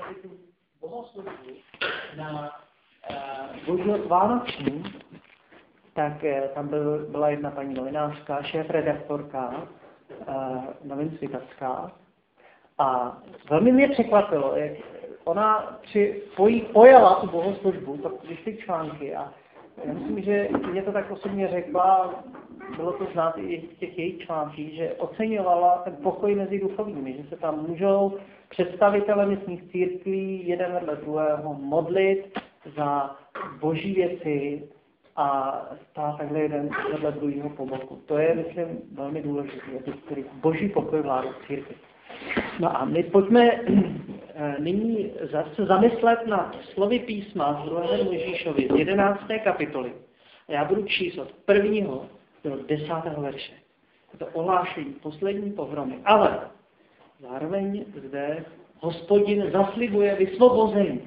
tu bohoslužbu na Boží vánoční, tak tam byla jedna paní novinářka, šéfredaktorka, novinsvitacká, a velmi mě překvapilo, jak ona pojala tu bohoslužbu, když ty články, a já myslím, že mě to tak osobně řekla, bylo to znát i v těch jejich článcích, že oceňovala ten pokoj mezi duchovními, že se tam můžou představitelé místních církví jeden vedle druhého modlit za boží věci a stát takhle jeden vedle druhého po boku. To je, myslím, velmi důležité, aby boží pokoj vládl v církvi. No a my pojďme nyní se zamyslet nad slovy písma z 2. Mojžíšovi z 11. kapitoly. Já budu číst od 1. do 10. verše. To ohlášení poslední pohromy. Ale zároveň zde Hospodin zaslibuje vysvobození.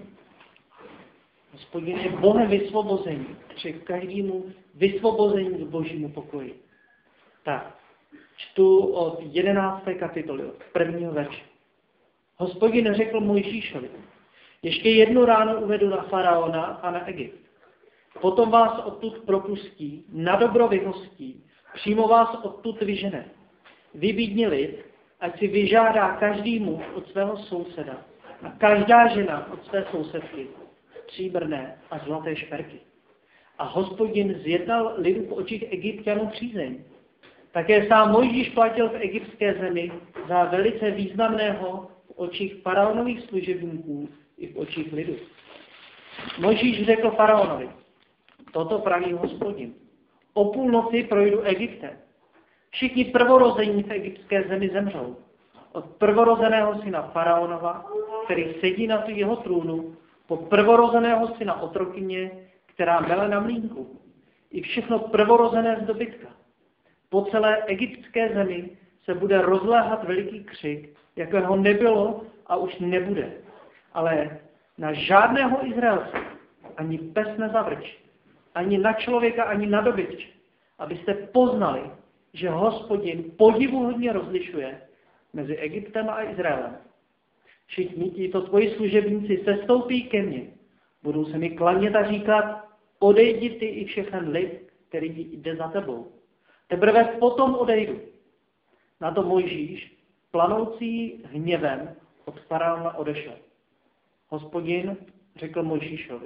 Hospodin je Bohem vysvobození. Přeji každému vysvobození k božímu pokoji. Tak, čtu od 11. kapitoly, od 1. verše. Hospodin řekl Mojžíšovi: ještě jednu ránu uvedu na faraona a na Egypt. Potom vás odtud propustí, na dobro vyhostí, přímo vás odtud vyžene. Vybídni lid, ať si vyžádá každý muž od svého souseda a každá žena od své sousedky stříbrné a zlaté šperky. A Hospodin zjednal lidu v očích Egypťanů přízeň. Také sám Mojžíš platil v egyptské zemi za velice významného v očích faraonových služebníků i v očích lidu. Mojžíš řekl faraonovi: toto praví Hospodin. O půlnoci projdu Egyptem. Všichni prvorození v egyptské zemi zemřou. Od prvorozeného syna faraonova, který sedí na jeho trůnu, po prvorozeného syna otrokyně, která mele na mlýnku. I všechno prvorozené z dobytka. Po celé egyptské zemi se bude rozléhat veliký křik, jakého nebylo a už nebude. Ale na žádného Izraelce ani pes nezavrčí, ani na člověka, ani na dobytče, abyste poznali, že Hospodin podivuhodně rozlišuje mezi Egyptem a Izraelem. Všichni tito tvoji služebníci sestoupí ke mně, budou se mi klanět a říkat: odejdi ty i všechen lid, který jde za tebou. Teprve potom odejdu. Na to Mojžíš, planoucí hněvem, od faraona odešel. Hospodin řekl Mojžíšovi: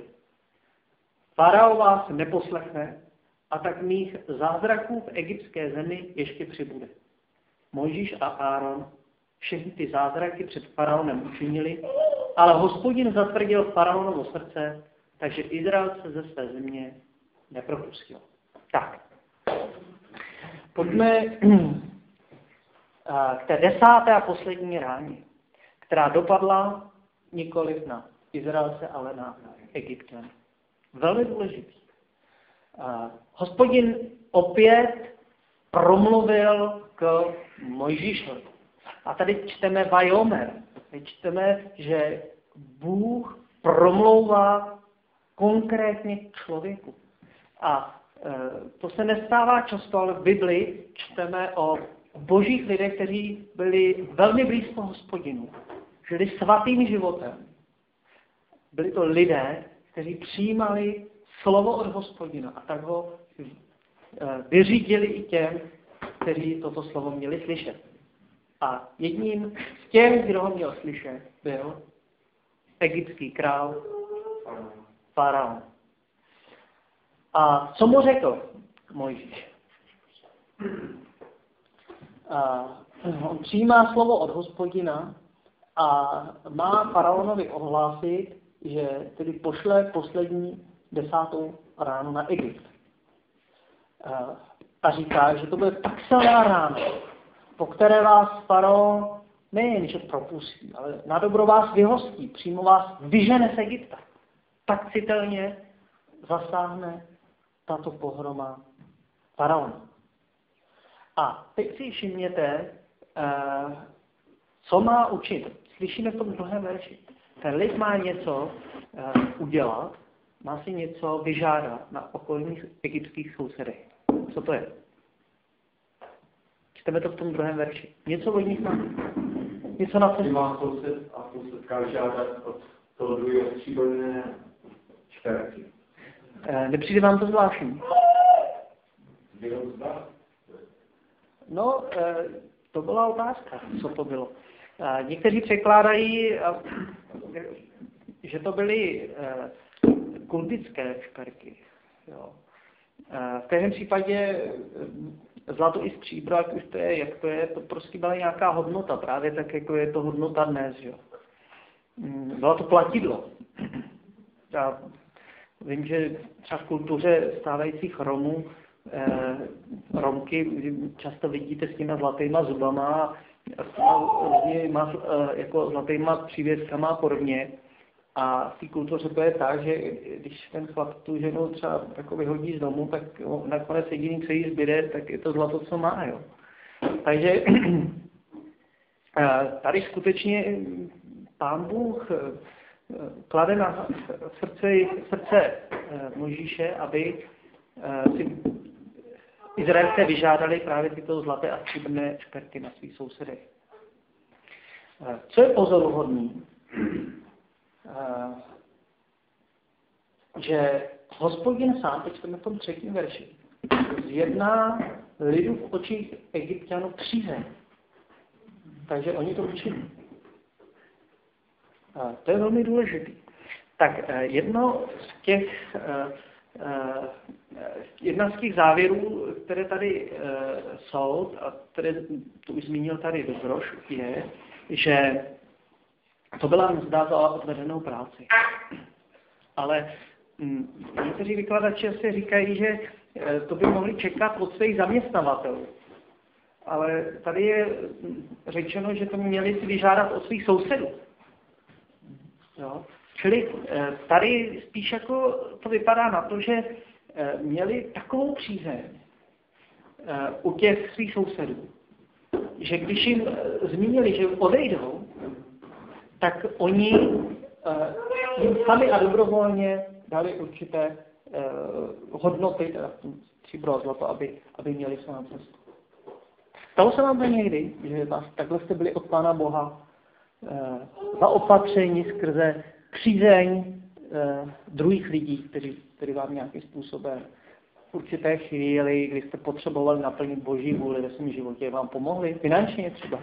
Faraon vás neposlechne, a tak mých zázraků v egyptské zemi ještě přibude. Mojžíš a Áron všechny ty zázraky před faraonem učinili, ale Hospodin zatvrdil faraonovo srdce, takže Izrael se ze své země nepropustil. Tak. Pojďme k té 10. a poslední ráně, která dopadla nikoliv na Izraelce, ale na Egypťany. Velmi důležitý. Hospodin opět promluvil k Mojžíšovi. A tady čteme Vajomer. Tady čteme, že Bůh promlouvá konkrétně k člověku. A to se nestává často, ale v Bibli čteme o božích lidech, kteří byli velmi blízko Hospodinu. Žili svatým životem. Byli to lidé, kteří přijímali slovo od Hospodina a tak ho vyřídili i těm, kteří toto slovo měli slyšet. A jedním z těch, kdo ho měl slyšet, byl egyptský král faraon. A co mu řekl Mojžíš? On přijímá slovo od Hospodina a má faraonovi ohlásit, že tedy pošle poslední 10. ránu na Egypt. A říká, že to bude tak silná rána, po které vás faraon nejenže propustí, ale na dobro vás vyhostí, přímo vás vyžene z Egypta. Tak citelně zasáhne tato pohroma faraona. A teď si všimněte, co má učit. Slyšíme v tom druhém verši. Ten lid má něco udělat, má si něco vyžádat na okolních egyptských sousedech. Co to je? Čteme to v tom druhém verši. Něco od nich má. něco na to. Má soused a sousedka žádat od toho druhého stříbrné šperky. Nepřijde vám to zvláštní? No, to byla otázka, co to bylo. Někteří překládají, že to byly kultické šperky. Jo. V každém případě zlato i stříbro, jak to prostě byla nějaká hodnota, právě tak, jako je to hodnota dnes. Jo. Bylo to platidlo. Já vím, že třeba v kultuře stávajících Romů, Romky často vidíte s těma zlatýma zubama, jako zlatýma přívěskama a podobně. A v té kultuře to je tak, že když ten chlap tu ženu třeba jako vyhodí z domu, tak nakonec jediný, co jí zbyde, tak je to zlato, co má. Jo. Takže tady skutečně Pán Bůh klade na srdce Mojžíše, aby si Izraelské vyžádali právě tyto zlaté a stříbrné šperky na svých sousedech. Co je pozoruhodný, že Hospodin sám, teď jsme v tom 3. verši, zjedná lidu v očích Egypťanů přízeň. Takže oni to učili. To je velmi důležité. Tak jedna z těch závěrů, které tady jsou, a které to už zmínil tady Dobroš, je, že to byla mzda za odvedenou práci. Ale někteří vykladači si říkají, že to by mohli čekat od svých zaměstnavatelů. Ale tady je řečeno, že to měli si vyžádat od svých sousedů. Jo? Čili tady spíš jako to vypadá na to, že měli takovou přízeň u těch svých sousedů, že když jim zmínili, že odejdou, tak oni jim sami a dobrovolně dali určité hodnoty, teda stříbro a zlato, aby měli svou cestu. Stalo se vám to někdy, že takhle jste byli od Pána Boha zaopatření skrze přízeň druhých lidí, kteří vám nějakým způsobem v určité chvíli, kdy jste potřebovali naplnit Boží vůli ve svém životě, vám pomohli finančně třeba?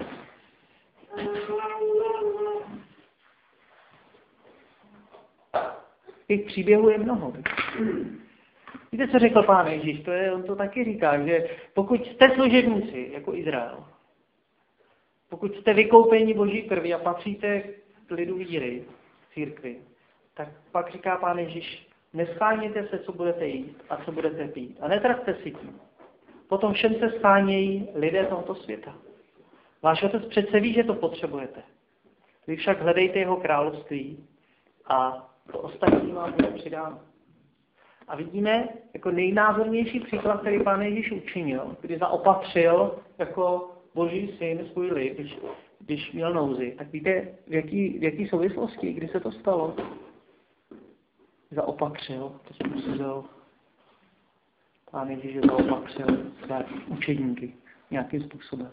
Těch příběhů je mnoho. Víte, co řekl Pán Ježíš? On to taky říká, že pokud jste služebníci, jako Izrael, pokud jste vykoupeni Boží krví a patříte k lidu víry, církvi, tak pak říká Pán Ježíš, neschánějte se, co budete jíst a co budete pít. A netraťte si tím. Potom všem se schánějí lidé tohoto světa. Váš Otec přece ví, že to potřebujete. Vy však hledejte jeho království a to ostatní vám bude přidáno. A vidíme jako nejnázornější příklad, který Pán Ježíš učinil, kdy zaopatřil jako Boží syn svůj lid, když měl nouzi. Tak víte, v jaký souvislosti, kdy se to stalo? Zaopatřil, to způsobil Pán Ježíš, zaopatřil své učedníky nějakým způsobem.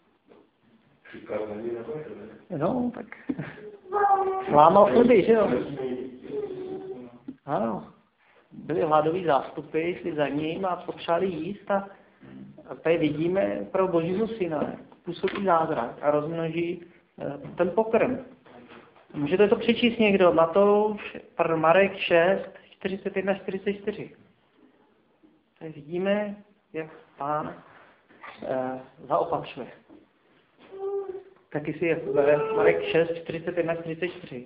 No, tak lámal chleby, že jo? Ano. Byli hladoví zástupy, šli za ním a potřebovali jíst a tady vidíme pro Božího syna, působí zázrak a rozmnoží ten pokrm. Můžete to přečíst někdo, Marek 6, 41, 44. Tady vidíme, jak Pán zaopatřuje. Taky si je Marek 6, 41, 44.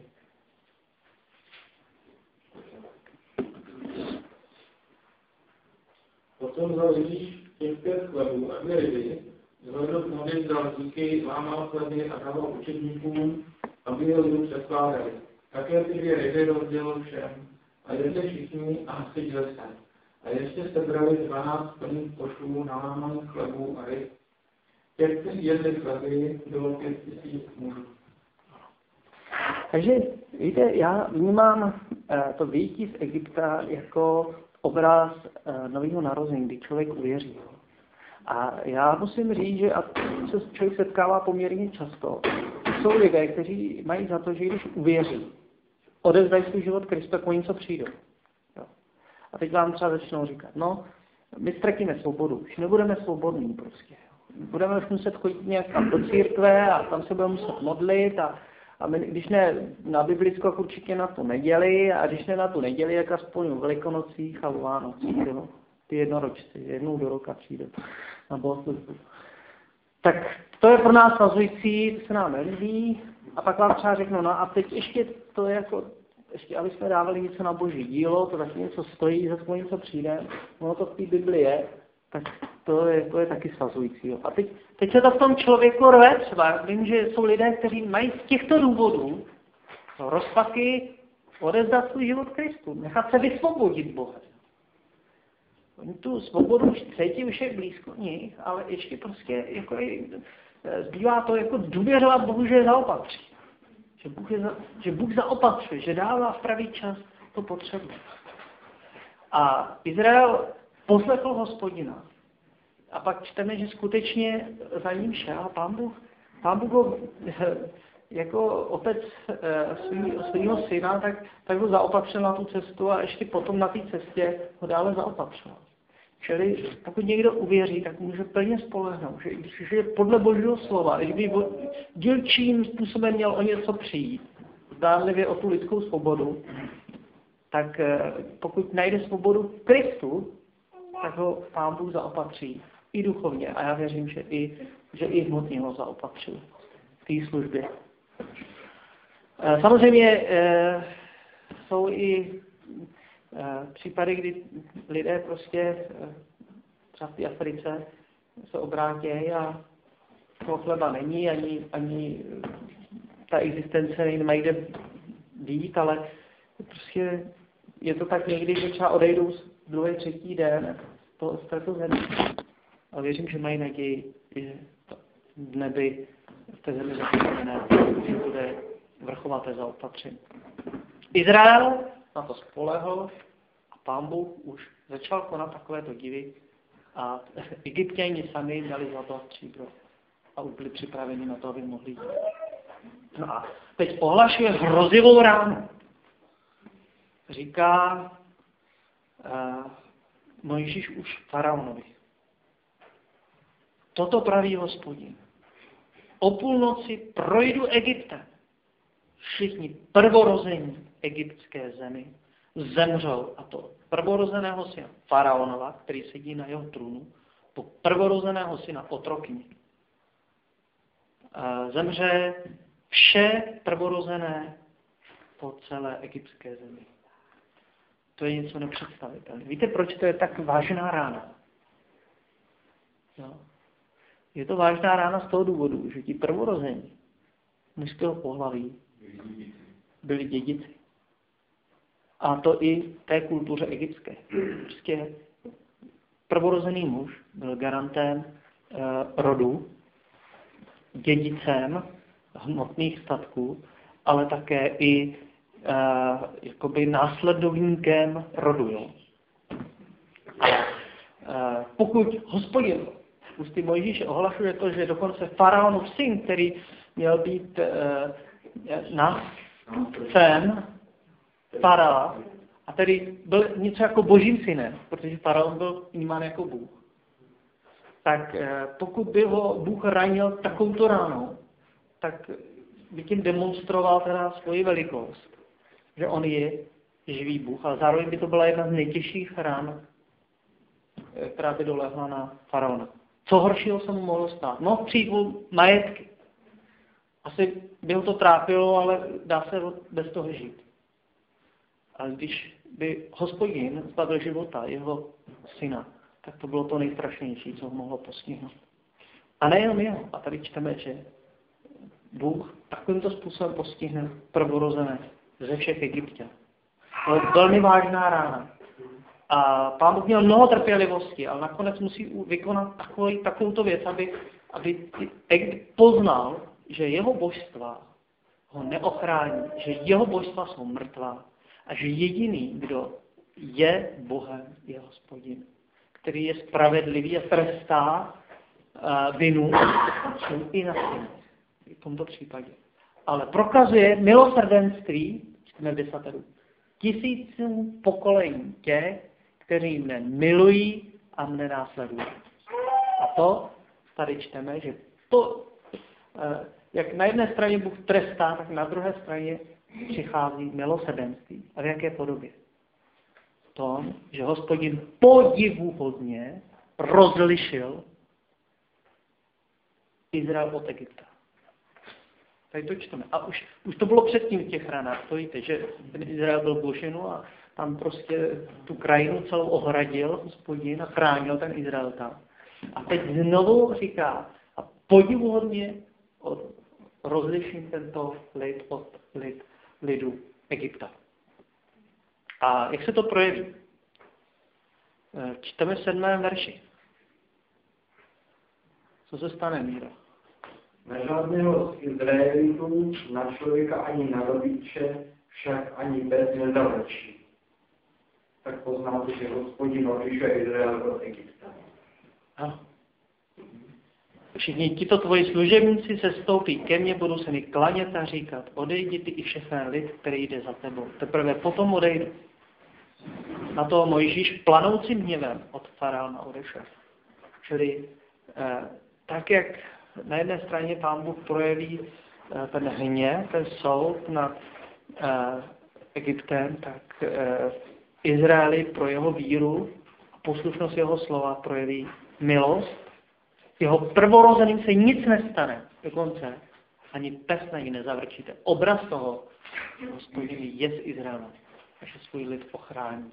Potom vzal Ježíš těch 5 chlebů a 2 ryby, zvedl k mody, dal díky, lámal chleby a dával učedníkům, aby je lidu přeskládali. Také ty 2 ryby rozdělil všem. A jedli všichni a sytili se. A ještě sebrali 12 plných košů nalámaných chlebů a ryb. Těch, kteří jedli chleby, bylo 5000 mužů. Takže, víte, já vnímám to vyjití z Egypta jako obraz nového narození, kdy člověk uvěří. A já musím říct, že a se člověk setkává poměrně často, jsou lidé, kteří mají za to, že když uvěří, odevzdají svůj život Kristu, tak o něco přijdou. Jo. A teď vám třeba začnou říkat, no, my ztratíme svobodu, už nebudeme svobodní prostě. Budeme už muset chodit nějak do církve a tam se budeme muset modlit a my, když ne na biblickou, tak určitě na tu neděli a když ne na tu neděli, tak aspoň v Velikonocích a v Vánocích, jo. Ty jednoročci, jednou do roka přijde na bohoslužbu. Tak to je pro nás svazující, to se nám nelíbí a pak vám třeba řeknu, no a teď ještě to je jako, ještě aby jsme dávali něco na boží dílo, to taky něco stojí, za to něco přijde, ono to v té Bibli je, tak to je taky svazující. Jo. A teď se to v tom člověku rve třeba, vím, že jsou lidé, kteří mají z těchto důvodů rozpaky odevzdat svůj život Kristu, nechat se vysvobodit Bohem. Oni tu svobodu už cítí, už je blízko nich, ale ještě prostě jako zbývá to jako důvěřovat Bohu, že je zaopatří. Že Bůh zaopatřuje, že dává v pravý čas to potřebu. A Izrael poslechl Hospodina. A pak čteme, že skutečně za ním šel Pán Bůh ho jako otec svého syna, tak ho zaopatřil na tu cestu a ještě potom na té cestě ho dále zaopatřoval. Čili pokud někdo uvěří, tak může plně spolehnout, že je podle Božího slova, když by dílčím způsobem měl o něco přijít, zdánlivě o tu lidskou svobodu, tak pokud najde svobodu v Kristu, tak ho Pán Bůh zaopatří i duchovně. A já věřím, že i hmotně ho zaopatří v té službě. Samozřejmě jsou i případy, kdy lidé prostě třeba v té Africe se obrátějí a toho chleba není, ani ta existence nemají kde být, ale prostě je to tak někdy, že třeba odejdou druhý, třetí den z této země. A věřím, že mají naději, že v nebi v té zemi zapomené, že bude vrchovaté zaopatření. Izrael na to spolehl a Pán Bůh už začal konat takovéto divy a Egypťani sami dali zlato a stříbro a už byli připraveni na to, aby mohli jít. No a teď ohlašuje hrozivou ránu. Říká Mojžíš už faraonovi. Toto praví Hospodin. O půlnoci projdu Egyptem. Všichni prvorození egyptské zemi zemřou, a to prvorozeného syna faraonova, který sedí na jeho trůnu, po prvorozeného syna otrokyně. Zemře vše prvorozené po celé egyptské zemi. To je něco nepředstavitelné. Víte, proč to je tak vážná rána? No. Je to vážná rána z toho důvodu, že ti prvorození mužského pohlaví byli dědici. A to i té kultuře egyptské. Prostě prvorozený muž byl garantem rodu, dědicem hmotných statků, ale také i jakoby následovníkem rodu. Jo. Pokud Hospodin ústy Mojžíše ohlašuje to, že dokonce faraonův syn, který měl být nástupcem faraona, a tedy byl něco jako božím synem, protože faraon byl vnímán jako Bůh, tak pokud by ho Bůh ranil takovouto ránou, tak by tím demonstroval teda svoji velikost, že on je živý Bůh, ale zároveň by to byla jedna z nejtěžších ran, která by dolehla na faraona. Co horšího se mu mohlo stát? No, přijít majetky. Asi by ho to trápilo, ale dá se bez toho žít. Ale když by Hospodin zbavil života jeho syna, tak to bylo to nejstrašnější, co ho mohlo postihnout. A nejenom jeho. A tady čteme, že Bůh takovýmto způsobem postihne prvorozené ze všech Egypťanů. To je velmi vážná rána. A Pán Bůh měl mnoho trpělivosti, ale nakonec musí vykonat takovouto věc, aby Egypt poznal, že jeho božstva ho neochrání, že jeho božstva jsou mrtvá a že jediný, kdo je Bohem, je Hospodin, který je spravedlivý a trestá vinu i na syny v tomto případě. ale prokazuje milosrdenství, čteme v desateru, tisícům pokolení těch, kteří mne milují a mne následují. A to tady čteme, že to, jak na jedné straně Bůh trestá, tak na druhé straně přichází milosrdenství. A v jaké podobě? V tom, že Hospodin podivuhodně rozlišil Izrael od Egypta. Tady to čteme. A už to bylo předtím v těch ranách. To víte, že ten Izrael byl v Gošenu a tam prostě tu krajinu celou ohradil Hospodin a chránil ten Izrael tam. A teď znovu říká, a podivuhodně rozliším tento lid od lidu Egypta. A jak se to projeví? Čteme v 7. verši. Co se stane, Míro? Na žádného z Izraelitů, na člověka ani na rodiče, však ani pes nezavlečí. Tak poznáte, že Hospodin odlišuje Izrael od Egypta. Ano. Všichni tito tvoji služebníci se stoupí ke mně, budou se mi klanět a říkat, odejdi ty i všechny lid, který jde za tebou. Teprve potom odejdu. Na to Mojžíš planoucím hněvem od faraona odešel. Čili tak, jak na jedné straně Pán Bůh projeví ten hněv, ten soud nad Egyptem, tak Izraeli pro jeho víru a poslušnost jeho slova projeví milost. Jeho prvorozeným se nic nestane. Dokonce ani pes na ní nezavrčíte. Obraz toho, že Hospodin je z Izraele a že svůj lid ochrání.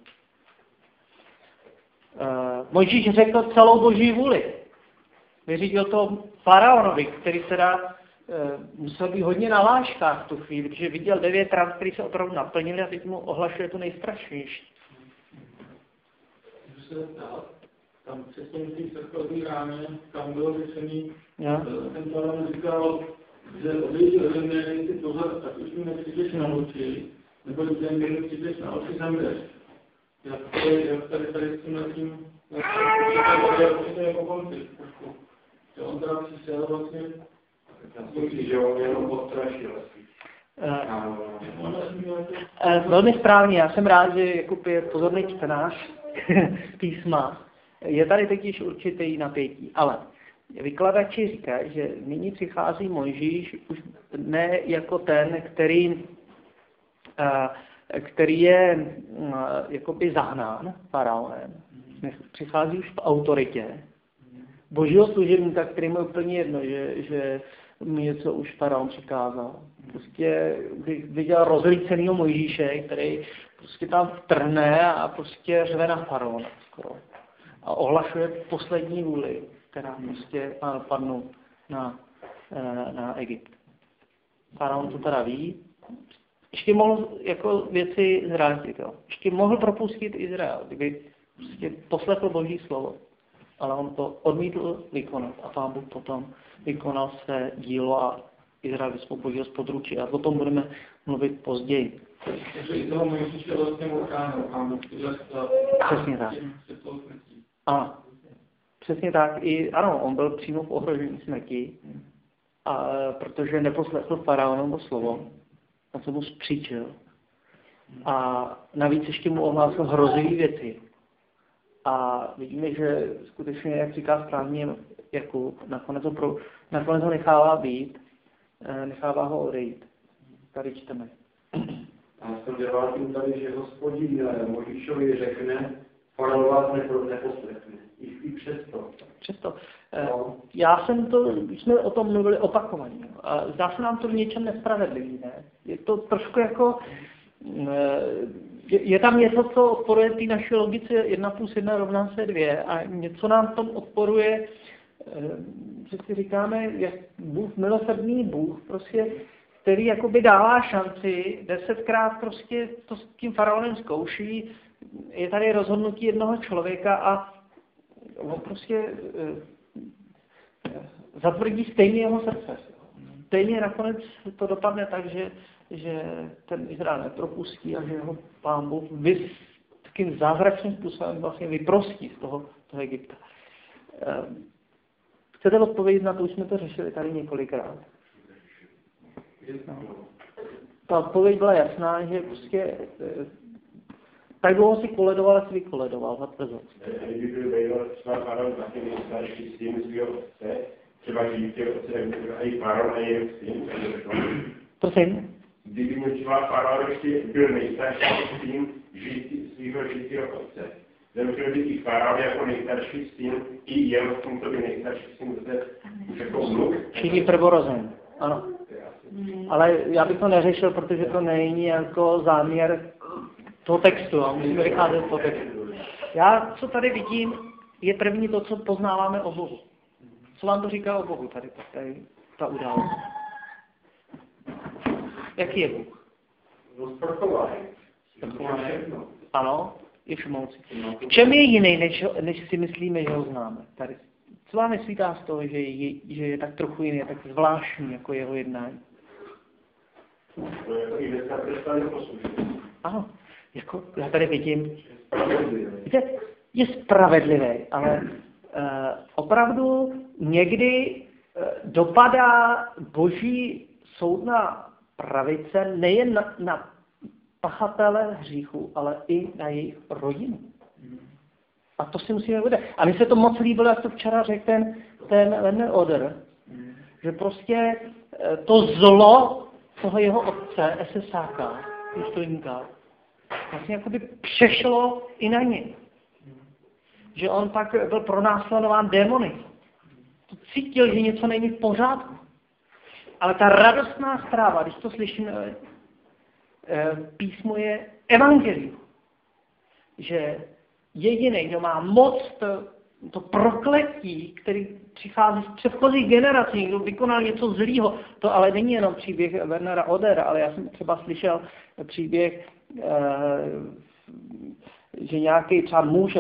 Mojžíš řekl celou Boží vůli. Vyřídil to faraonovi, který teda musel být hodně na vážkách v tu chvíli, protože viděl 9 ran, které se opravdu naplnily a teď mu ohlašuje to nejstrašnější. Můžu se ptát, tam přesně v té předchozí ráně, tam bylo řešený, ten faraon říkal, že odejdi ode mě, nejsi pozor, tak už mi nepřijdeš na oči, nebo když mi nepřijdeš na oči, zemřeš. Jak tady s tím to je po konci trošku. Že on teda přišel vlastně, že on jenom odstrašil. Velmi správně, já jsem rád, že Jakub je pozorný čtenář písma. Je tady totiž určitý napětí, ale vykladači říkají, že nyní přichází Mojžíš už ne jako ten, který je jakoby zahnán faraonem. Přichází už v autoritě Božího služebníka, který mu je úplně jedno, že mu něco už faraon přikázal. Prostě viděl rozlícenýho Mojžíše, který prostě tam vtrhne a prostě řve na faraona skoro. A ohlašuje poslední vůli, která prostě má dopadnout na Egypt. Faraon to teda ví. Ještě mohl jako věci zrátit. Jo. Ještě mohl propustit Izrael, kdyby prostě poslechl Boží slovo. Ale on to odmítl vykonat a Pán Bůh potom vykonal své dílo a Izrael vysvobodil z područí. A o tom budeme mluvit později. Takže i toho Mojžíše vlastně ochránil Pán Bůh. Přesně tak. Ano. Přesně tak. Ano, on byl přímo v ohrožení smrti, protože neposlechl faraonovo slovo. On se mu spříčil. A navíc ještě mu ohlásil hrozivé věci. A vidíme, že skutečně, jak říká správně Jakub, nakonec ho nechává být, nechává ho odejít. Tady čteme. A jsem dělátím tady, že Hospodin Mojžíšovi řekne, faraon vás neposlechne. I přesto. Přesto. Když jsme o tom mluvili opakovaně, a zdá se nám to v něčem nespravedlivý, ne? Je to trošku jako, je tam něco, co odporuje té naší logice 1 + 1 rovná se 2 a něco nám v tom odporuje, že si říkáme, jak Bůh, milosrdný Bůh, prostě, který jakoby dává šanci, 10krát prostě to s tím faraonem zkouší, je tady rozhodnutí jednoho člověka a on prostě zatvrdí stejně jeho srdce. Stejně nakonec to dopadne tak, že ten Izrael nepropustí a že ho Pán Bůh takým zázračným způsobem vlastně vyprostí z toho Egypta. Chcete odpovědět na to, už jsme to řešili tady několikrát. Ta odpověď byla jasná, že prostě tak dlouho si koledoval, jak si vykoledoval, zatvrzoval. Kdyby byl třeba faraon taky nejstarší syn svého otce, třeba dítě otce, i faraon a jeho syn, Prosím? kdyby měl třeba faraon ještě byl nejstarší syn svého žitého otce, nemůže být i faraon jako nejstarší syn, i jeho syn, to by nejstarší syn zase už jako vnuk. Všichni prvorozený, ano. Ale já bych to neřešil, protože to není jako záměr toho textu a musíme vycházet z toho textu. Já, co tady vidím, je první to, co poznáváme o Bohu. Co vám to říká o Bohu tady ta událost? Jaký je Bůh? Rozprchování. Ano, je všemohoucí. V čem je jiný, než si myslíme, že ho známe? Tady. Co vám vysvítá z toho, že je tak trochu jiný, tak zvláštní jako jeho jednání? Ano, jako já tady vidím, víte, je spravedlivý, ale opravdu někdy dopadá boží soudná pravice nejen na pachatele hříchu, ale i na jejich rodinu. A to si musíme uvědomit. A mně se to moc líbilo, jak to včera řekl ten Oder, že prostě to zlo toho jeho otce, SSáka, důstojníka, vlastně jakoby přešlo i na ně. Že on pak byl pronásledován démony. Cítil, že něco není v pořádku. Ale ta radostná zpráva, když to slyšíme, písmo je evangelium. Že jediný, kdo má moc to prokletí, který přichází z předchozích generací, kdo vykonal něco zlýho, to ale není jenom příběh Wernera Odera, ale já jsem třeba slyšel příběh, že nějaký třeba muž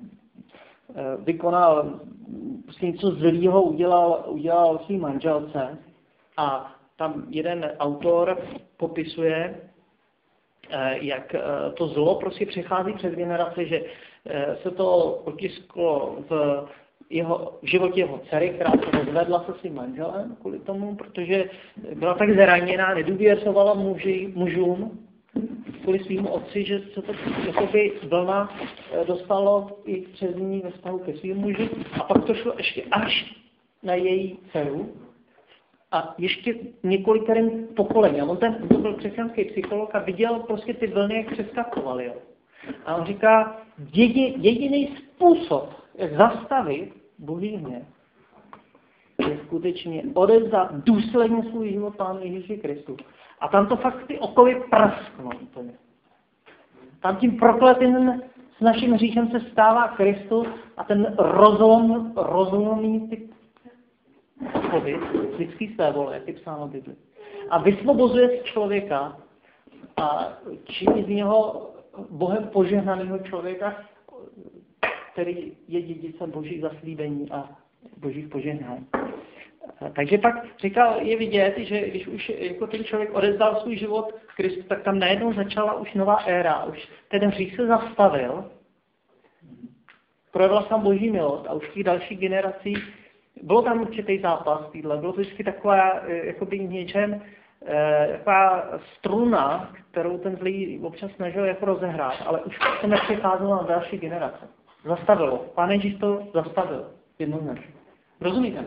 vykonal něco zlýho, udělal svý manželce a tam jeden autor popisuje, jak to zlo prostě přechází přes generace, že se to otisklo v životě jeho dcery, která se rozvedla se svým manželem kvůli tomu, protože byla tak zraněná, nedůvěřovala mužům kvůli svým otci, že se to jakoby vlna dostalo i přes ní ve vztahu ke svým muži. A pak to šlo ještě až na její dceru a ještě několikerým pokolením. On to byl křesťanský psycholog a viděl prostě ty vlny, jak přeskakovaly. Jo. A on říká, jediný způsob, jak zastavit boží hněv, je skutečně odevzdat důsledně svůj život Pánu Ježíši Kristu. A tam to fakt ty okovy prasknou úplně. Tam tím prokletým s naším hříchem se stává Kristus a ten rozlomí ty okovy lidský své vole, jak je psáno v Bibli. A vysvobozuje člověka a činí z něho Bohem požehnaného člověka, který je dědicem božích zaslíbení a božích požehnání. Takže pak říkal, je vidět, že když už jako ten člověk odezdal svůj život Kristu, tak tam najednou začala už nová éra. Už ten hřích se zastavil, projevila se tam boží milost a už v těch dalších generacích bylo tam určitý zápas týdle. Bylo to vždycky taková, jakoby něčem, taková struna, kterou ten zlý občas snažil jako rozehrát, ale už se nepřicházelo na další generace. Zastavilo. Pán Ježíš to zastavil. Jednoznačně. Rozumíte?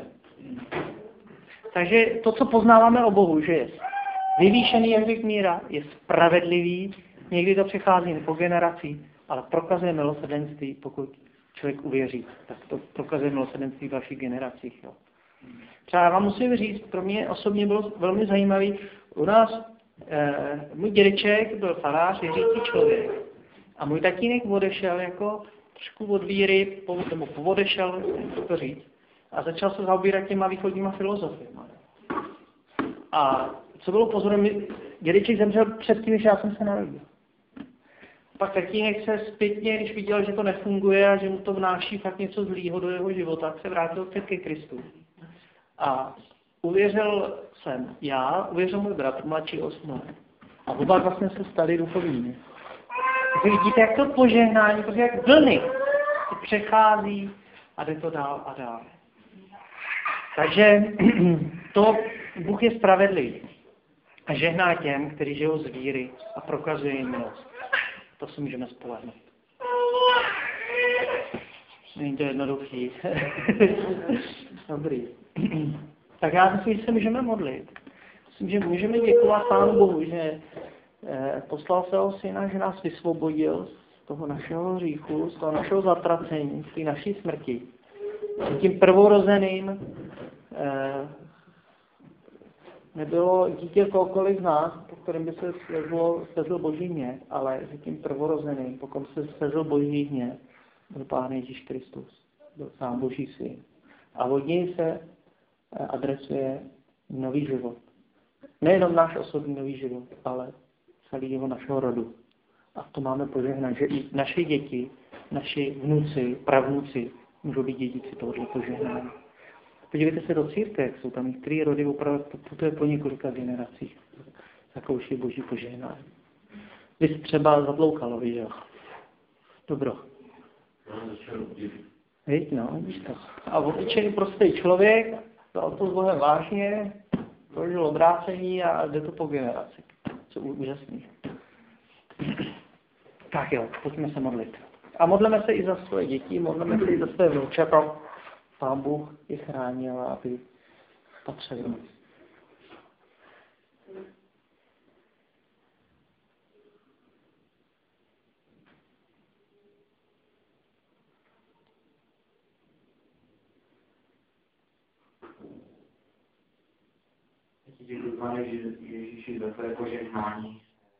Takže to, co poznáváme o Bohu, že je vyvýšený jak řek míra, je spravedlivý, někdy to přichází po generací, ale prokazuje milosrdenství, pokud člověk uvěří, tak to prokazuje milosrdenství v dalších generacích. Jo. Třeba vám musím říct, pro mě osobně bylo velmi zajímavý, u nás můj dědeček byl farář, věřící člověk a můj tatínek odešel jako trošku od víry, nebo odešel, to říct, a začal se zaobírat těma východníma filozofiemi. A co bylo pozorem, dědeček zemřel předtím, než já jsem se narodil. Pak tatínek se zpětně, když viděl, že to nefunguje a že mu to vnáší fakt něco zlýho do jeho života, se vrátil zpět ke Kristu. A uvěřil jsem já, uvěřil můj bratr, mladší 8 let. A oba vlastně se stali duchovními. Vidíte, jak to požehnání, protože jak vlny to přechází a jde to dál a dál. Takže to Bůh je spravedlivý. A žehná těm, kteří žijou z víry a prokazuje jim milost. To si můžeme spolehnout. Není to jednoduchý. Dobrý. Tak já myslím, že se můžeme modlit. Myslím, že můžeme děkovat Pánu Bohu, že poslal svého syna, že nás vysvobodil z toho našeho hříchu, z toho našeho zatracení, z té naší smrti. Že tím prvorozeným nebylo dítě kohokoliv z nás, po kterém by se svezl Boží hněv, ale že tím prvorozeným, pokud se svezl Boží hněv, byl Pán Ježíš Kristus, byl sám Boží syn. A od něj se adresuje nový život. Nejenom náš osobní nový život, ale celého našeho rodu. A to máme požehnat, že i naše děti, naši vnuci, pravnuci můžou být dědici tohoto požehnání. Podívejte se do církve, jsou tam některé rody opravdu putuje po několika generacích. Zakouší Boží požehnání. Vy jste třeba Zatloukalovi, jo? Dobro. Víš, no, víš to. A obyčejný prostý člověk dal to s Bohem vážně, prožil obrácení a jde to po generaci. Co úžasný. Tak jo, pojďme se modlit. A modleme se i za svoje děti, modleme se i za své vnoučata. Pán Bůh je chránil, aby patřili. Děkuji, Pane Ježíši, za tvé požehnání,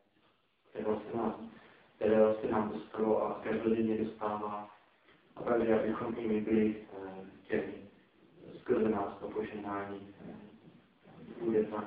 kterého se nám dostalo a každodenně dostává. A právě, abychom i my byli těmi, skrze nás to požehnání bude tak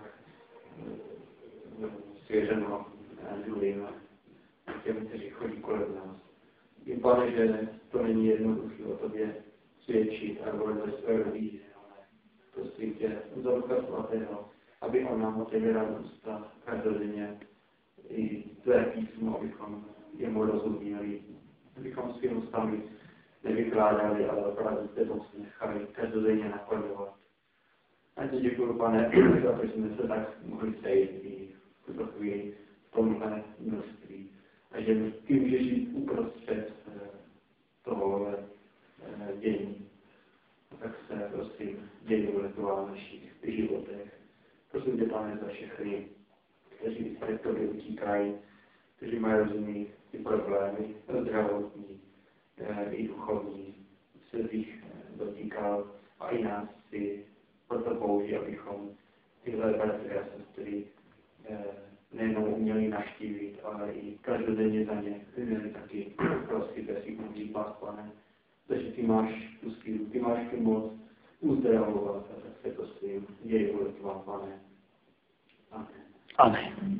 svěřeno druhým těm, kteří chodí kolem nás. Vím, Pane, že to není jednoduché o tobě svědčit a volit ve své víře, ale prosím tě, za Ducha Svatého, aby on nám otevíral ústa každodenně i tvé písmo, abychom jemu rozuměli, abychom svým ústami nevykládali, ale opravdu se moc nechali každodenně naplňovat. A ti děkuji, Pane, za to, že jsme se tak mohli sejít i v tuto chvíli v tomhle množství. A že ty můžeš žít uprostřed toho dění. Tak se, prosím, děj uletová v našich životech. Prosím tě, Pane, za všechny, kteří se k tobě utíkají, kteří mají rozumět ty problémy zdravotní i duchovní, se jich dotýkal a i nás si proto použij, abychom tyhle bratry a sestry nejenom uměli navštívit, ale i každodenně za ně měli taky prosit ve svých modlitbách, Pane. Takže ty máš tu sílu, ty máš tu moc uzdravovat a tak se to svým děj bude tvá, Pane. Amen. Amen.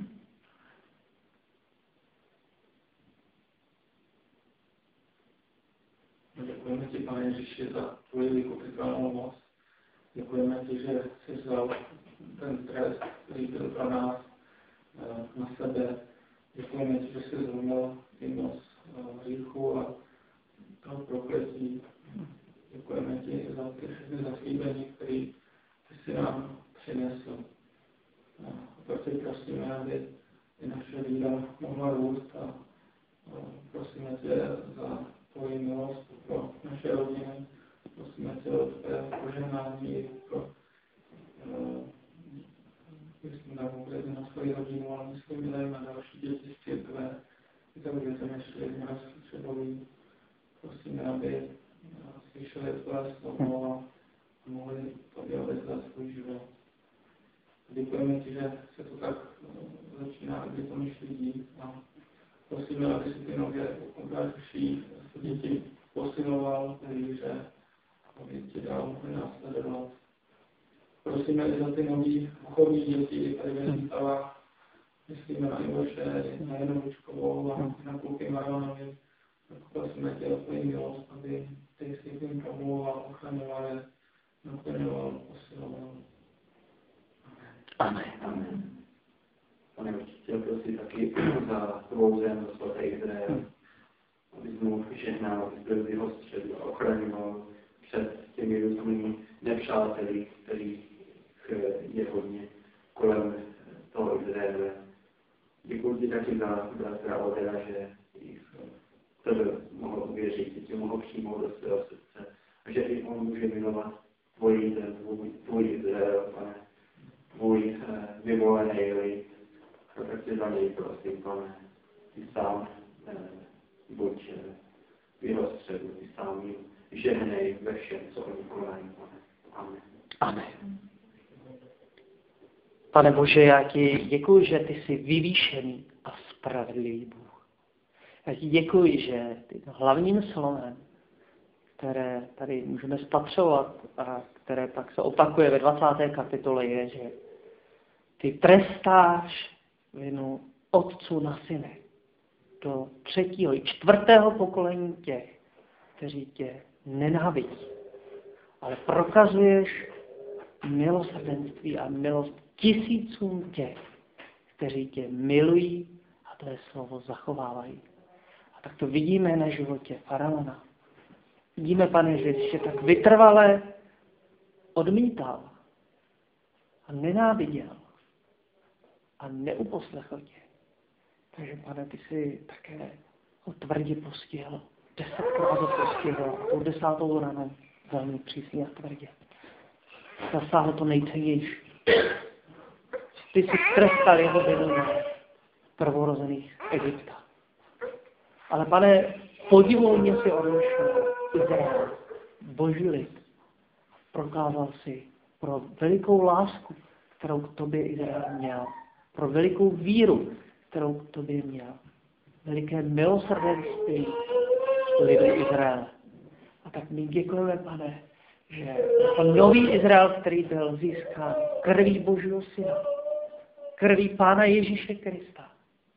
Děkujeme ti, Pane Ježíši, za tvoji vykupitelnou moc. Děkujeme ti, že jsi vzal ten trest, který byl pro nás na sebe. Děkujeme ti, že jsi zlomil i moc hříchu a toho prokletí. Děkujeme ti za ty všechny zaslíbení, které ty jsi nám přinesl. A proto prosíme, aby i naše víra mohla růst a prosíme tě za tvoji milost pro naše rodiny. Prosíme tě o tvé požehnání pro myslím na vůbec na svoji rodinu, ale myslím i na další děti z církve, které jsme šli z nás potřebují. Prosíme, aby slyšeli tvé slovo a mohli tobě odezvat svůj život. Děkujeme ti, že se to tak začíná, aby to myšli dít. A prosíme, aby si ty nově další děti posiloval v víře, aby ti dál mohli následovat. Prosíme i za ty nový duchovní děti, tady ve výstavách. Myslíme na Ivoše, na Janovičkovou a na kluky Maronovi. Prosíme tě o tvoji milost, aby ty si jim pomlouval, ochraňoval je, naplňoval, posiloval. Amen. Amen. Pane, chtěl prosím taky za tvou zem, za svatý Izrael, aby znovu žehnal, aby byl v jeho středu a ochraňoval před těmi různými nepřáteli, kterých je hodně kolem toho Izraele. Děkuji ti taky za Otera, že jich tebe mohl uvěřit, že tě mohl přijmout do svého srdce. A že i on může milovat tvůj Izrael, pane, tvůj vyvolený lid. Tak tě za něj prosím, pane, ty sám buď v jeho středu, ty sám žehnej ve všem, co oni konají, pane. Amen. Amen. Pane Bože, já ti děkuji, že ty jsi vyvýšený a spravedlivý Bůh. Já ti děkuji, že tím hlavním slovem, které tady můžeme spatřovat a které pak se opakuje ve 20. kapitole, je, že ty trestáš vinu otců na syny do 3. i 4. pokolení těch, kteří tě nenávidí. Ale prokazuješ milosrdenství a milost tisícům těch, kteří tě milují a tvé slovo zachovávají. A tak to vidíme na životě faraona. Vidíme, pane, že tě tak vytrvale odmítal a nenáviděl a neuposlechl tě. Takže, pane, ty jsi také ho tvrdě postihl. 10krát ho postihl a tou 10. ranou velmi přísně a tvrdě. Zasáhl to nejcennější. Ty jsi trestal jeho vinu prvorozených Egypta. Ale, pane, podivuhodně si odlišil Izrael, boží lid. Prokázal si pro velikou lásku, kterou k tobě Izrael měl. Pro velikou víru, kterou k tobě měl. Veliké milosrdenství lidu Izraele. A tak my děkujeme, pane, že nový Izrael, který byl získán krví Božího Syna, krví Pána Ježíše Krista,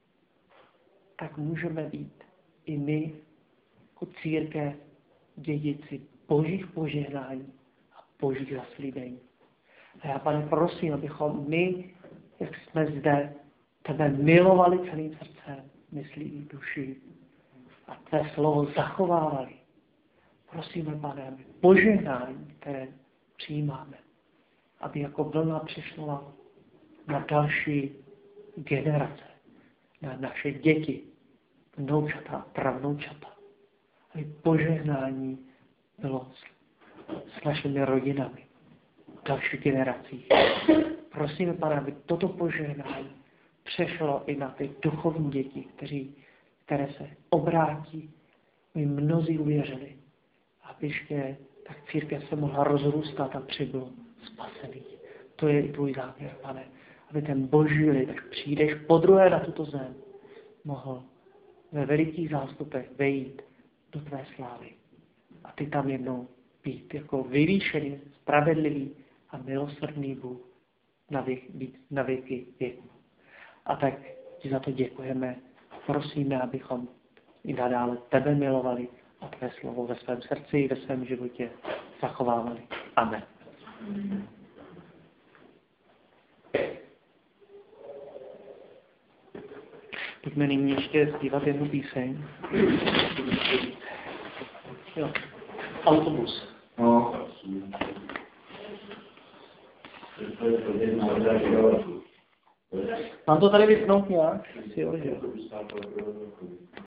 tak můžeme být i my jako církev dědici Božích požehnání a Božích zaslíbení. A já, pane, prosím, abychom my, jak jsme zde, tebe milovali celým srdcem, myslí i duši a tvé slovo zachovávali. Prosíme, pane, aby požehnání, které přijímáme, aby jako vlna přišla na další generace, na naše děti, vnoučata, pravnoučata. Aby požehnání bylo s našimi rodinami, v dalších generacích. Prosíme, pane, aby toto požehnání přešlo i na ty duchovní děti, které se obrátí, aby mnozí uvěřili. A ještě tak církev se mohla rozrůstat a přibylo spasený. To je i tvůj záměr, pane. Aby ten boží lid, až přijdeš podruhé na tuto zem, mohl ve velikých zástupech vejít do tvé slávy. A ty tam jednou být jako vyvýšený, spravedlivý a milosrdný Bůh být na věky věku. A tak ti za to děkujeme a prosíme, abychom i nadále tebe milovali a tvé slovo ve svém srdci i ve svém životě zachovávali. Amen. Pojďme nyní ještě zpívat jednu píseň. Jo. Autobus. No. Mám to tady vypnout nějak? Si jo, že?